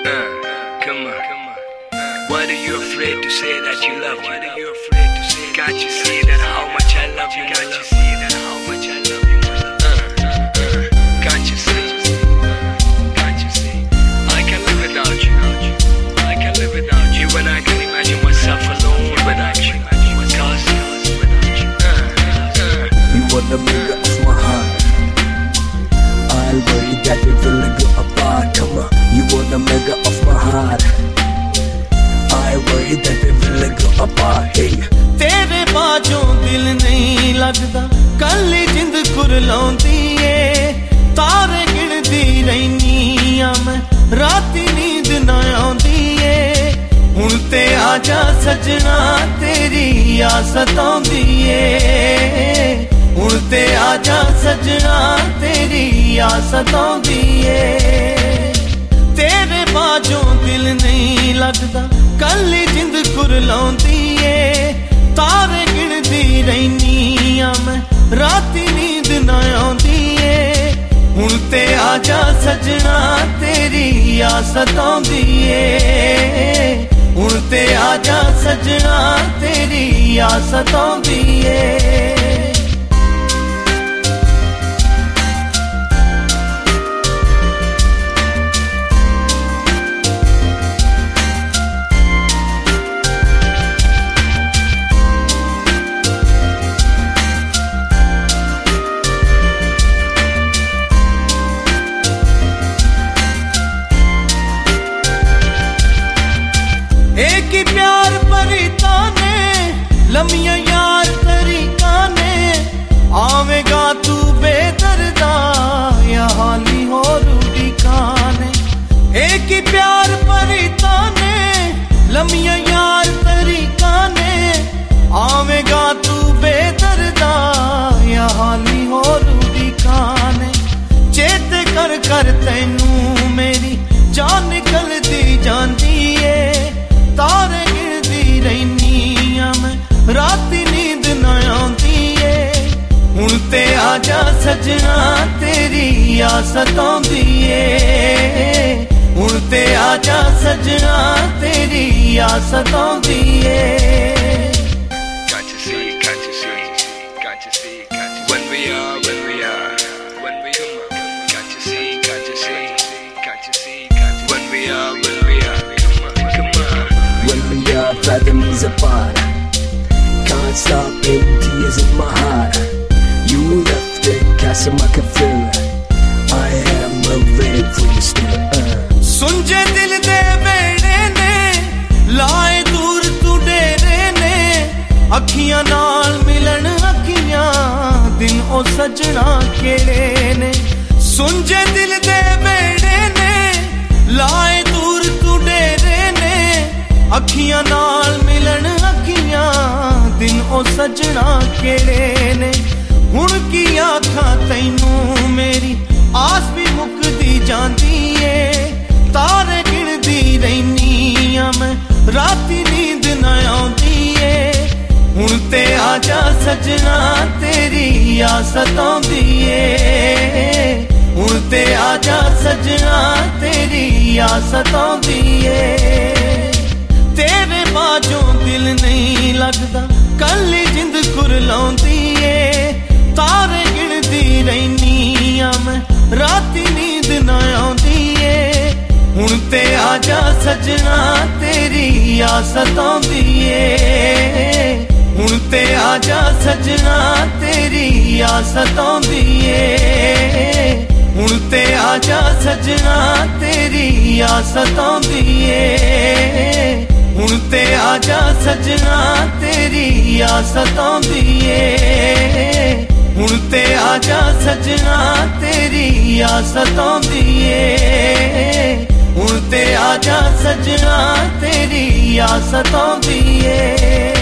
Come on. Why are you afraid to say that you love me? Can't you see that how much I love you? Can't you see that how much I love you? Can't you see? Can't you see? I can live without you. I can live without you. When I can imagine myself alone without you. Cause you are the maker of my heart. I'll worry that we will go apart. Come on, you are the maker of my heart. I worry that we will go apart. Hey, तेरे बाजों दिल नहीं लगदा, कल्ली जिंद कुरलाउंदी ए, तारे गिनदी रहनी आ मैं, राती नींद ना आउंदी ए, हुण ते आजा सजना तेरी आस सताउंदी ए, हुण ते आजा सजना तेरी आस सताउंदी ए, तेरे बाजों दिल नहीं लगदा, कल्ली जिंद कुरलाउंदी ए, तारे गिनदी रहनी आ मैं, राती नींद ना आउंदी ए, हुण ते आजा सजना तेरी आस सताउंदी ए, हुण ते आजा सजना तेरी आस सताउंदी ए। एक ही प्यार परिता ने, लम्हियां यार तरीका ने, आवेगा तू बेदर्दा या हाली हो रूडी खाने। एक ही प्यार परिता ने, लम्हियां यार तरीका ने, आवेगा तू बेदर्दा या हाली हो रूडी खाने। चेत कर कर तैनू मेरी जान निकलदी जांदी ए, तारे गिनदी रहनी आ मैं, राती नींद ना आउंदी ए, हुण ते आजा सजना तेरी आस सताउंदी ए, हुण ते आजा सजना तेरी आस सताउंदी ए। Fathoms apart, can't stop it, tears in my heart. You left the castle I can feel, I am waiting for you still. सुंजे दिल दे बेड़े ने, लाए दूर तू डेरे ने, अखियां नाल मिलन अखियां, दिन ओ सजना केड़े ने। सुंजे दिल दे बेड़े ने, लाए दूर तू डेरे ने, अखियां नाल मिलन अखियां, दिन ओ सजना केड़े ने। हुण की आखां तैनू मेरी आस भी मुकदी जांदी ए, तारे गिनदी रहनी आ मैं, राती नींद ना आउंदी ए, हुण ते आजा सजना तेरी आस सताउंदी ए, हुण ते आजा सजना तेरी आस सताउंदी ए। तेरे बाजों दिल नहीं लगदा, कल्ली जिंद कुरलाउंदी ए, तारे गिनदी रहनी आ मैं, राती नींद ना आउंदी ए, हुण ते आजा सजना तेरी आस सताउंदी ए, हुण ते आजा सजना तेरी आस सताउंदी ए, हुण ते आजा सजना तेरी आस सताउंदी ए, हुण ते आजा सजना तेरी आस सताउंदी ए, हुण ते आजा सजना तेरी आस सताउंदी ए, हुण ते आजा सजना तेरी आस सताउंदी ए।